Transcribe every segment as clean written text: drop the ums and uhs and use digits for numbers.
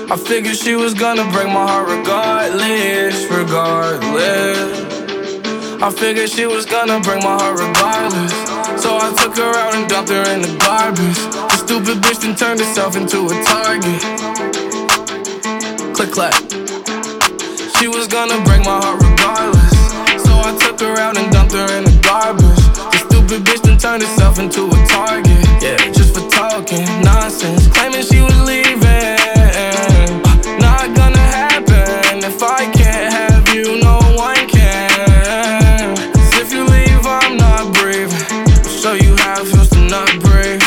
I figured she was gonna break my heart regardless. I figured she was gonna break my heart regardless. So I took her out and dumped her in the garbage. The stupid bitch then turned herself into a target. Click clack. She was gonna break my heart regardless. So I took her out and dumped her in the garbage. The stupid bitch then turned herself into a target. Yeah, just for talking nonsense, claiming she was leaving. Not gonna happen. If I can't have you, no one can. 'Cause if you leave, I'm not breathing. I'll show you how it feels to not breathe.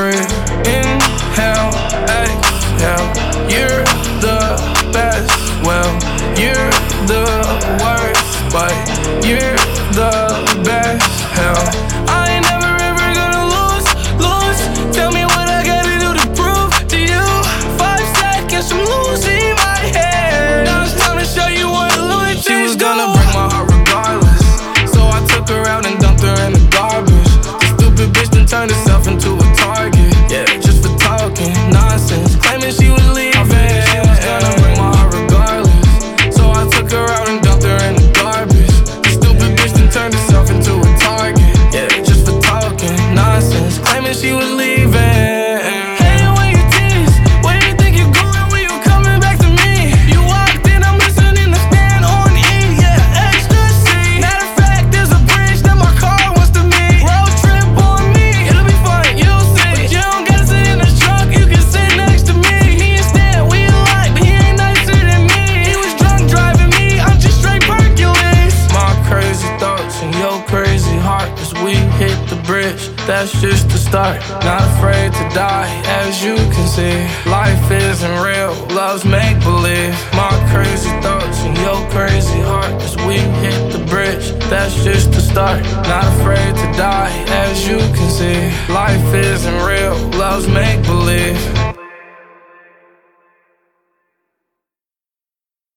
Inhale, exhale. You're the best. Well, you're the worst, but you're the best. Hell, I ain't never ever gonna lose. Tell me what I gotta do to prove to you. 5 seconds from losing my head. Now it's time to show you what a lunatic do. She was gonna break my heart regardless. So I took her out and dumped her in the garbage. The stupid bitch then turned herself into a target. Yeah, just for talking nonsense, claiming she was leaving. She was gonna break my heart regardless. So I took her out and dumped her in the garbage. The stupid bitch then turned herself into a target. Yeah, just for talking nonsense, claiming she was leaving. Hey, when you tease, where you think you're going when you coming back to me? You walked in, I'm listening to Stand on E. Yeah, ecstasy. Matter of fact, there's a bridge that my car wants to meet. Road trip on me, it'll be fun, you'll see. But you don't gotta sit in the truck, you can sit next to me. Me and Stan, we alike, but he ain't nicer than me. He was drunk driving me, I'm just straight Hercules. My crazy thoughts and your crazy heart as we hit the bridge. That's just the start. Not afraid to die, as you can see. Life isn't real, love's make-believe. My crazy thoughts and your crazy heart as we hit the bridge. That's just the start. Not afraid to die, as you can see. Life isn't real, love's make-believe.